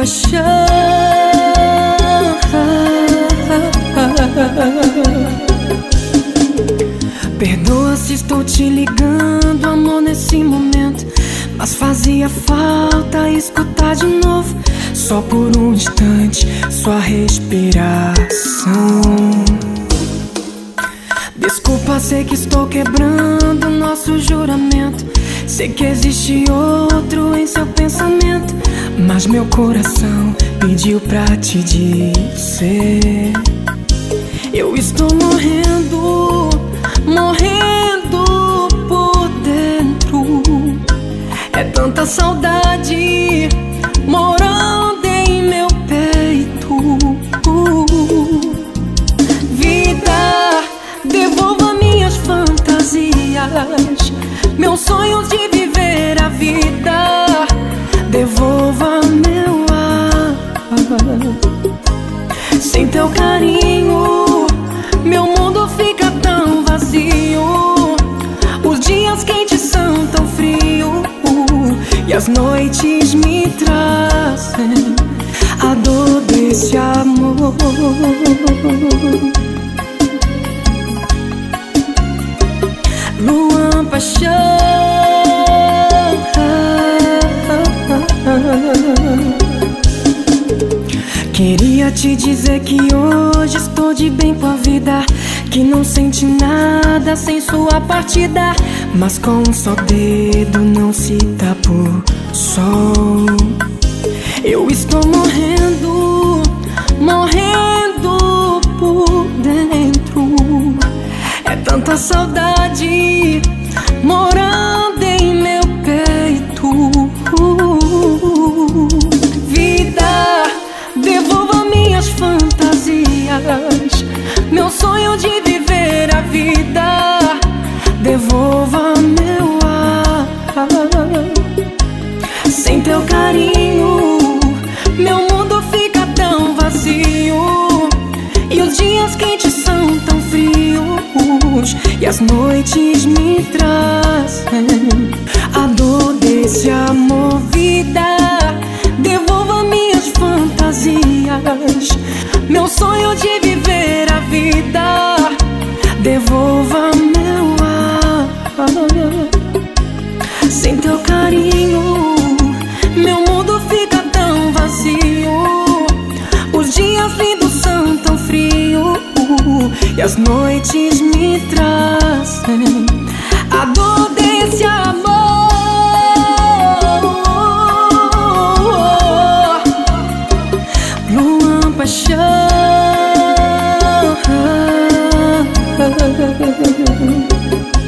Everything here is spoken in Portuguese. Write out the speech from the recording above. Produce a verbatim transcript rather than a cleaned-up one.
paixão. Perdoa se estou te ligando, amor, nesse momento, mas fazia falta escutar de novo, só por um instante, sua respiração. Desculpa, sei que estou quebrando nosso juramento, sei que existe outro em seu pensamento, mas meu coração pediu pra te dizer: eu estou morrendo, morrendo por dentro. É tanta saudade morando em meu peito. Vida, devolva minhas fantasias, meus sonhos de viver a vida. Devolva meu ar. Sem teu carinho, meu mundo fica tão vazio. Os dias quentes são tão frios e as noites me trazem a dor desse amor. Luan Paixão. Queria te dizer que hoje estou de bem com a vida, que não sente nada sem sua partida, mas com um só dedo não se tapa o sol. Eu estou morrendo, morrendo por dentro. É tanta saudade morando em meu peito. Vida, devolva minhas fantasias, meu sonho de viver a vida. Devolva meu ar. Sem teu carinho, meu mundo fica tão vazio, e os dias quentes são tão frios e as noites me trazem a dor desse amor. Vida, devolva minhas fantasias, meu sonho de viver a vida. Devolva meu ar. Sem teu carinho, meu mundo fica tão vazio, os dias lindos são tão frios e as noites me trazem a dor desse amor. Luan Paixão.